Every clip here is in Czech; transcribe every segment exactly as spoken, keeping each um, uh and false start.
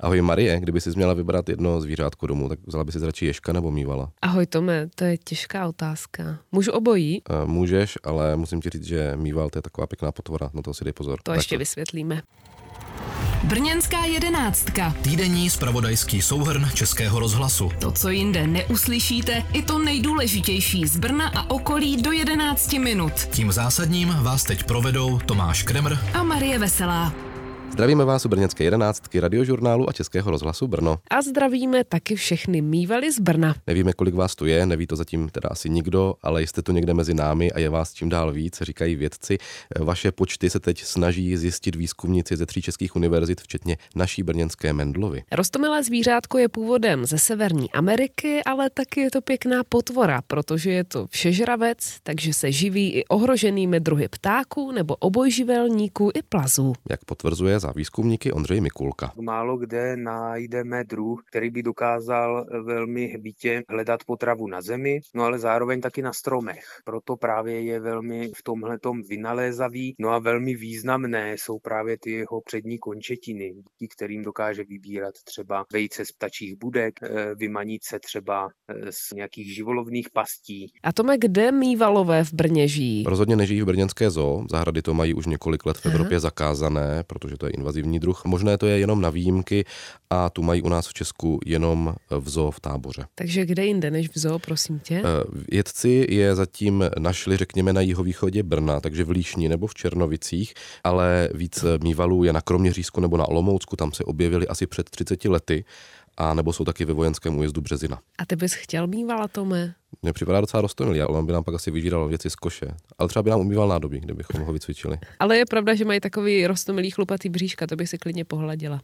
Ahoj Marie, kdyby jsi měla vybrat jedno zvířátko domů, tak vzala by si radši ježka nebo mývala? Ahoj Tome, to je těžká otázka. Můžu obojí? E, můžeš, ale musím ti říct, že mýval to je taková pěkná potvora, na to si dej pozor. To tak ještě to... vysvětlíme. Brněnská jedenáctka. Týdenní zpravodajský souhrn Českého rozhlasu. To, co jinde neuslyšíte, i to nejdůležitější z Brna a okolí do jedenácti minut. Tím zásadním vás teď provedou Tomáš Kremr a Marie Veselá. Zdravíme vás u brněnské jedenáctky, Radiožurnálu a Českého rozhlasu Brno. A zdravíme taky všechny mývali z Brna. Nevíme, kolik vás tu je, neví to zatím teda asi nikdo, ale jste tu někde mezi námi a je vás čím dál víc, říkají vědci. Vaše počty se teď snaží zjistit výzkumníci ze tří českých univerzit, včetně naší brněnské Mendlovy. Roztomilé zvířátko je původem ze Severní Ameriky, ale taky je to pěkná potvora, protože je to všežravec, takže se živí i ohroženými druhy ptáků nebo obojživelníků i plazů. Jak potvrzuje za výzkumníky Ondřej Mikulka. Málo kde najdeme druh, který by dokázal velmi hbitě hledat potravu na zemi, no ale zároveň taky na stromech. Proto právě je velmi v tomhletom vynalézavý, no a velmi významné jsou právě ty jeho přední končetiny, díky kterým dokáže vybírat třeba vejce z ptačích budek, vymanit se třeba z nějakých živolovných pastí. A Tome, kde mývalové v Brně žijí? Rozhodně nežijí v brněnské zoo, zahrady to mají už několik let v Evropě Aha. zakázané, protože to je invazivní druh. Možné to je jenom na výjimky a tu mají u nás v Česku jenom v zoo v Táboře. Takže kde jinde než v zoo, prosím tě? Vědci je zatím našli, řekněme, na jihovýchodě Brna, takže v Líšni nebo v Černovicích, ale víc mývalů je na Kroměřížsku nebo na Olomoucku, tam se objevili asi před třiceti lety, a nebo jsou taky ve vojenském újezdu Březina. A ty bys chtěl mývala, Tome? Mně připadá docela roztomilý, ale on by nám pak asi vyžíral věci z koše. Ale třeba by nám umýval nádobí, kdybychom ho vycvičili. Ale je pravda, že mají takový roztomilý chlupatý bříška, to bych si klidně pohladila.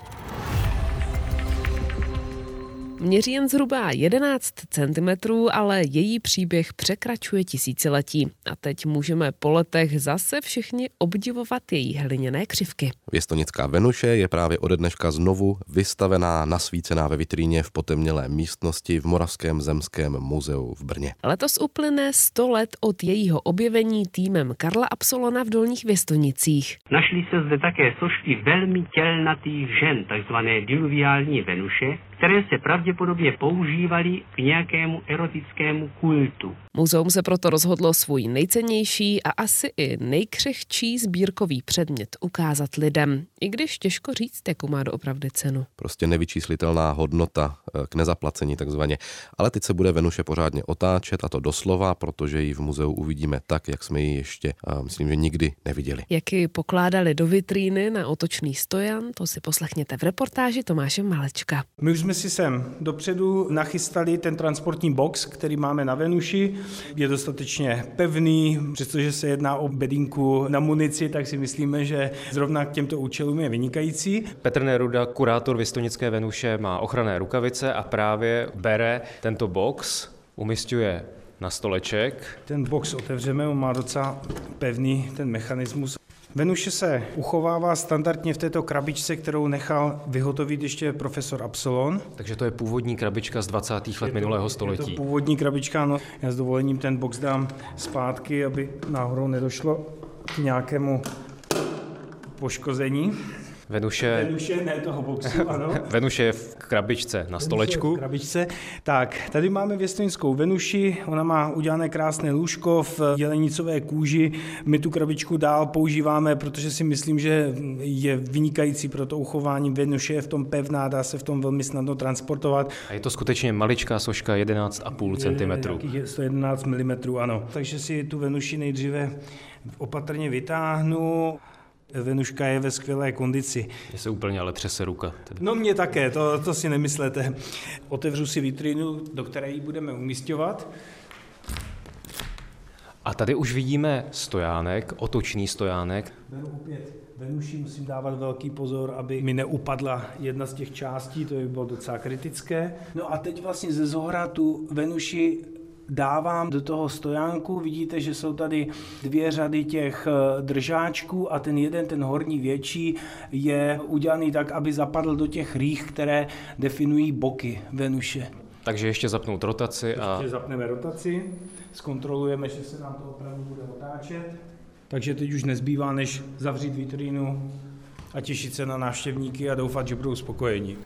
Měří jen zhruba jedenáct centimetrů, ale její příběh překračuje tisíciletí. A teď můžeme po letech zase všichni obdivovat její hliněné křivky. Věstonická Venuše je právě ode dneška znovu vystavená, nasvícená ve vitríně v potemnělé místnosti v Moravském zemském muzeu v Brně. Letos uplyne sto let od jejího objevení týmem Karla Absolona v Dolních Věstonicích. Našly se zde také sošky velmi tělnatých žen, takzvané diluviální Venuše, které se pravděpodobně používaly k nějakému erotickému kultu. Muzeum se proto rozhodlo svůj nejcennější a asi i nejkřehčí sbírkový předmět ukázat lidem, i když těžko říct, jakou má doopravdy cenu. Prostě nevyčíslitelná hodnota k nezaplacení takzvaně. Ale teď se bude Venuše pořádně otáčet, a to doslova, protože ji v muzeu uvidíme tak, jak jsme ji ještě, myslím, že nikdy neviděli. Jak ji pokládali do vitríny na otočný stojan, to si poslechněte v reportáži Tomáše Malečka. My už jsme si sem dopředu nachystali ten transportní box, který máme na Venuši. Je dostatečně pevný, přestože se jedná o bedínku na munici, tak si myslíme, že zrovna k těmto účelům je vynikající. Petr Neruda, kurátor Věstonické Venuše, má ochranné rukavice a právě bere tento box, umisťuje na stoleček. Ten box otevřeme, on má docela pevný ten mechanismus. Venuše se uchovává standardně v této krabičce, kterou nechal vyhotovit ještě profesor Absolon. Takže to je původní krabička z dvacátých let minulého století. Je to původní krabička, no. Já s dovolením ten box dám zpátky, aby náhodou nedošlo k nějakému poškození. Venuše... Venuše, ne toho boxu, ano. Venuše je v krabičce na stolečku. V krabičce. Tak, tady máme věstonickou Venuši, ona má udělané krásné lůžko v jelenicové kůži. My tu krabičku dál používáme, protože si myslím, že je vynikající pro to uchování. Venuše je v tom pevná, dá se v tom velmi snadno transportovat. A je to skutečně maličká soška, jedenáct celá pět centimetrů. Je sto jedenáct milimetrů, ano. Takže si tu Venuši nejdříve opatrně vytáhnu. Venuška je ve skvělé kondici. Je se úplně ale třese ruka. Tedy. No mě také, to, to si nemyslete. Otevřu si vitrínu, do které ji budeme umísťovat. A tady už vidíme stojánek, otočný stojánek. Beru opět Venuši, musím dávat velký pozor, aby mi neupadla jedna z těch částí, to by bylo docela kritické. No a teď vlastně ze zohra tu Venuši dávám do toho stojánku, vidíte, že jsou tady dvě řady těch držáčků a ten jeden, ten horní větší, je udělaný tak, aby zapadl do těch rýh, které definují boky Venuše. Takže ještě zapnout rotaci a... Ještě zapneme rotaci, zkontrolujeme, že se nám to opravdu bude otáčet. Takže teď už nezbývá, než zavřít vitrínu. a těšit se na návštěvníky a doufat, že budou spokojeni.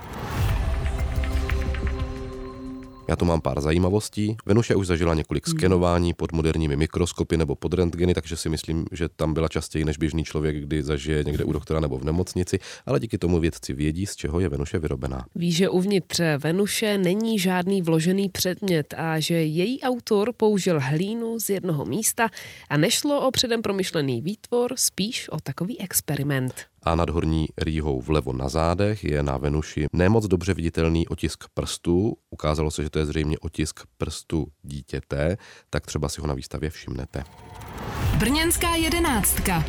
Já tu mám pár zajímavostí. Venuše už zažila několik skenování pod moderními mikroskopy nebo pod rentgeny, takže si myslím, že tam byla častěji než běžný člověk, kdy zažije někde u doktora nebo v nemocnici, ale díky tomu vědci vědí, z čeho je Venuše vyrobená. Ví, že uvnitř Venuše není žádný vložený předmět a že její autor použil hlínu z jednoho místa a nešlo o předem promyšlený výtvor, spíš o takový experiment. A nad horní rýhou vlevo na zádech je na Venuši nemoc dobře viditelný otisk prstů. Ukázalo se, že to je zřejmě otisk prstu dítěte, tak třeba si ho na výstavě všimnete. Brněnská jedenáctka.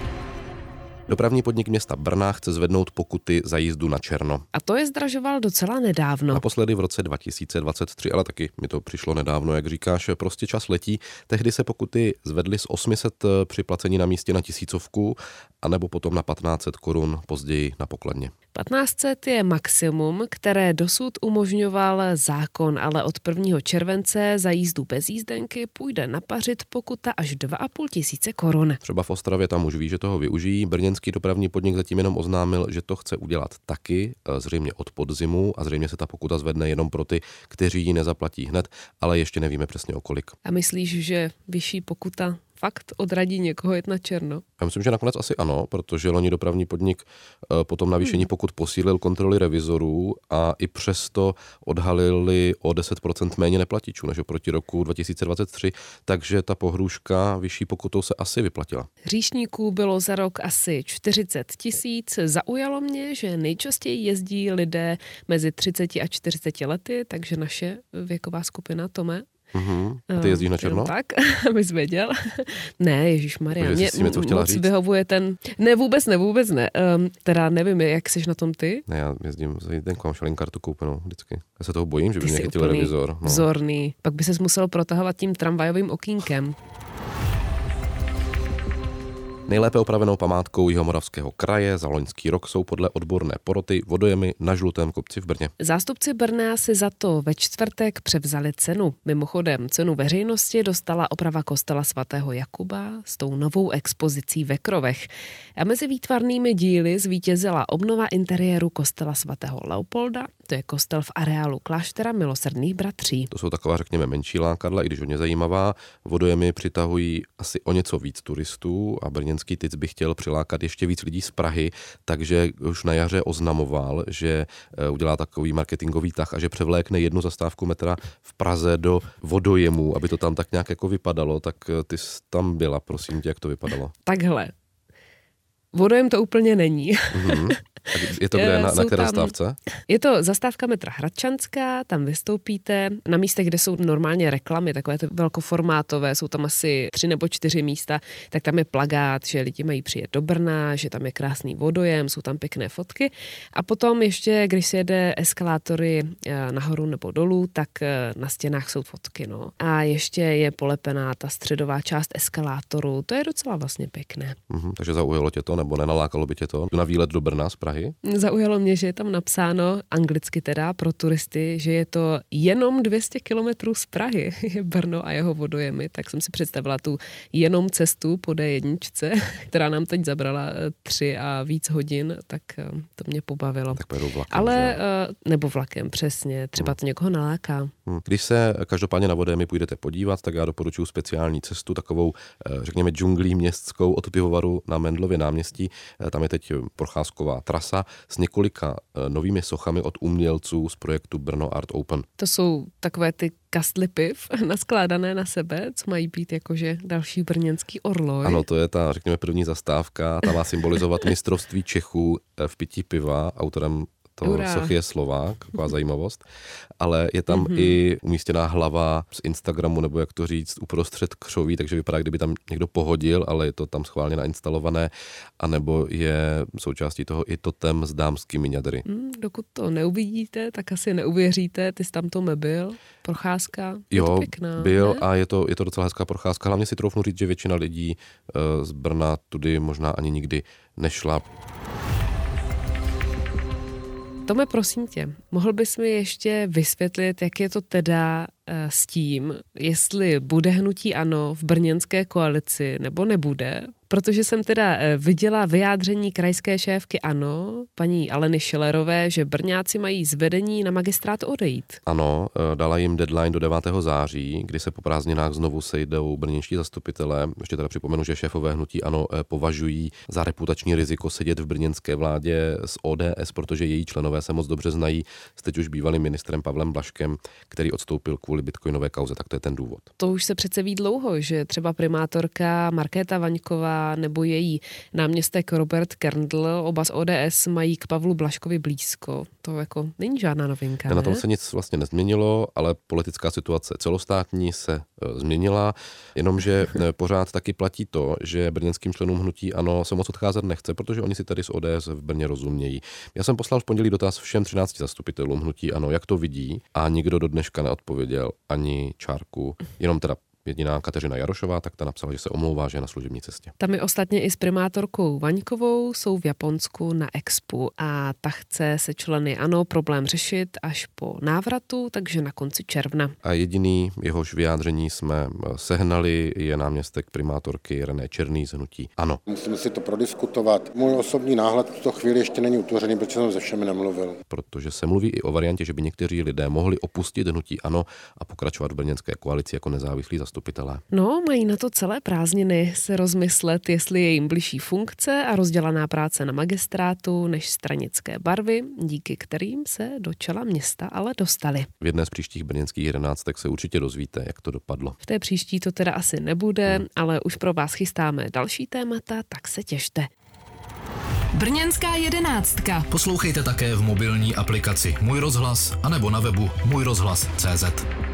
Dopravní podnik města Brna chce zvednout pokuty za jízdu na černo. A to je zdražoval docela nedávno. Naposledy v roce dva tisíce dvacet tři, ale taky mi to přišlo nedávno, jak říkáš, prostě čas letí. Tehdy se pokuty zvedly z osm set při placení na místě na tisícovku, anebo potom na patnáct set korun, později na pokladně. patnáct set je maximum, které dosud umožňoval zákon, ale od prvního července za jízdu bez jízdenky půjde napařit pokuta až dva a půl tisíce korun. Třeba v Ostravě tam už ví, že toho využijí. Brněnský dopravní podnik zatím jenom oznámil, že to chce udělat taky, zřejmě od podzimu, a zřejmě se ta pokuta zvedne jenom pro ty, kteří ji nezaplatí hned, ale ještě nevíme přesně o kolik. A myslíš, že vyšší pokuta fakt odradí někoho jet na černo? Já myslím, že nakonec asi ano, protože loni dopravní podnik po tom navýšení pokud posílil kontroly revizorů a i přesto odhalili o deset procent méně neplatičů než oproti roku dva tisíce dvacet tři, takže ta pohrůžka vyšší pokutou se asi vyplatila. Hříšníků bylo za rok asi čtyřicet tisíc. Zaujalo mě, že nejčastěji jezdí lidé mezi třicet a čtyřicet lety, takže naše věková skupina, Tome. Uhum. A ty jezdíš na černo? Tak, abys věděl. Ne, ježišmarja, mě moc říct? vyhovuje ten... Ne, vůbec ne, vůbec ne. Um, teda nevím, jak jsi na tom ty? Ne, já jezdím za jízdenku, mám šalin kartu koupenou vždycky. Já se toho bojím, že by mě chytil revizor. No. Vzorný. Pak by ses musel protahovat tím tramvajovým okýnkem. Nejlépe opravenou památkou Jihomoravského kraje za loňský rok jsou podle odborné poroty vodojemy na Žlutém kopci v Brně. Zástupci Brna si za to ve čtvrtek převzali cenu. Mimochodem cenu veřejnosti dostala oprava kostela svatého Jakuba s tou novou expozicí ve Krovech. A mezi výtvarnými díly zvítězila obnova interiéru kostela svatého Leopolda, to je kostel v areálu kláštera Milosrdných bratří. To jsou taková, řekněme, menší lákadla, i když hodně zajímavá. Vodojemy přitahují asi o něco víc turistů a brněnský Tic by chtěl přilákat ještě víc lidí z Prahy, takže už na jaře oznamoval, že udělá takový marketingový tah a že převlékne jednu zastávku metra v Praze do vodojemů, aby to tam tak nějak jako vypadalo. Tak ty jsi tam byla, prosím tě, jak to vypadalo? Takhle. Vodojem to úplně není. Mm-hmm. Je to kde, na, na které zastávce? Je to zastávka metra Hradčanská, tam vystoupíte na místech, kde jsou normálně reklamy, takové ty velkoformátové, jsou tam asi tři nebo čtyři místa, tak tam je plakát, že lidi mají přijet do Brna, že tam je krásný vodojem, jsou tam pěkné fotky a potom ještě, když se jede eskalátory nahoru nebo dolů, tak na stěnách jsou fotky, no. A ještě je polepená ta středová část eskalátoru, to je docela vlastně pěkné. Mm-hmm, takže zaujalo tě to, nebo nenalákalo by tě to na výlet do Brna z Prahy? Zaujalo mě, že je tam napsáno, anglicky teda, pro turisty, že je to jenom dvě stě kilometrů z Prahy, je Brno a jeho vodojemy, tak jsem si představila tu jenom cestu po dé jedna, která nám teď zabrala tři a víc hodin, tak to mě pobavilo. Tak pojedou vlakem, Ale, že? nebo vlakem, přesně, třeba to někoho naláká. Když se každopádně na vodojemy půjdete podívat, tak já doporučuji speciální cestu, takovou, řekněme, džunglí městskou od Pivovaru na Mendlově náměstí. Tam je teď procházková trasa s několika novými sochami od umělců z projektu Brno Art Open. To jsou takové ty kastly piv naskládané na sebe, co mají být jakože další brněnský orloj. Ano, to je ta, řekněme, první zastávka, ta má symbolizovat mistrovství Čechů v pití piva, autorem toho sochy je Slovák, taková zajímavost, ale je tam mm-hmm. i umístěná hlava z Instagramu, nebo jak to říct, uprostřed křoví, takže vypadá, kdyby tam někdo pohodil, ale je to tam schválně nainstalované, anebo je součástí toho i totem s dámskými ňadry. Mm, dokud to neuvidíte, tak asi neuvěříte, ty jsi tam to byl, procházka, je jo, to pěkná. byl ne? A je to, je to docela hezká procházka, hlavně si troufnu říct, že většina lidí uh, z Brna tudy možná ani nikdy nešla. Tome, prosím tě, mohl bys mi ještě vysvětlit, jak je to teda s tím, jestli bude hnutí ANO v brněnské koalici nebo nebude, Protože jsem teda viděla vyjádření krajské šéfky ANO, paní Aleny Schillerové, že Brňáci mají z vedení na magistrát odejít. Ano, dala jim deadline do devátého září, kdy se po prázdninách znovu sejdou brněnští zastupitelé. Ještě teda připomenu, že šéfové hnutí ANO považují za reputační riziko sedět v brněnské vládě s O D S, protože její členové se moc dobře znají s teď už bývalým ministrem Pavlem Blažkem, který odstoupil kvůli bitcoinové kauze, tak to je ten důvod. To už se přece ví dlouho, že třeba primátorka Markéta Vaňková nebo její náměstek Robert Kerndl, oba z O D S, mají k Pavlu Blažkovi blízko. To jako není žádná novinka, ne? Na tom se nic vlastně nezměnilo, ale politická situace celostátní se e, změnila, jenomže e, pořád taky platí to, že brněnským členům hnutí ANO se moc odcházet nechce, protože oni si tady z O D S v Brně rozumějí. Já jsem poslal v pondělí dotaz všem třinácti zastupitelům hnutí ANO, jak to vidí, a nikdo do dneška neodpověděl ani čárku, jenom teda jediná Kateřina Jarošová, tak ta napsala, že se omlouvá, že je na služební cestě. Tam je ostatně i s primátorkou Vaňkovou, jsou v Japonsku na expu a ta chce se členy ANO problém řešit až po návratu, takže na konci června. A jediný jehož vyjádření jsme sehnali je náměstek primátorky René Černý z hnutí ANO. Musíme si to prodiskutovat. Můj osobní náhled v tuto chvíli ještě není utvořený, protože jsem se všemi nemluvil. Protože se mluví i o variantě, že by někteří lidé mohli opustit hnutí ANO a pokračovat v brněnské koalici jako nezávislí zastupitelé. No, mají na to celé prázdniny se rozmyslet, jestli je jim bližší funkce a rozdělaná práce na magistrátu než stranické barvy, díky kterým se do čela města ale dostali. V jedné z příštích brněnských jedenáctek se určitě dozvíte, jak to dopadlo. V té příští to teda asi nebude, hmm. ale už pro vás chystáme další témata, tak se těšte. Brněnská jedenáctka. Poslouchejte také v mobilní aplikaci Můj rozhlas anebo na webu můj rozhlas tečka cé zet.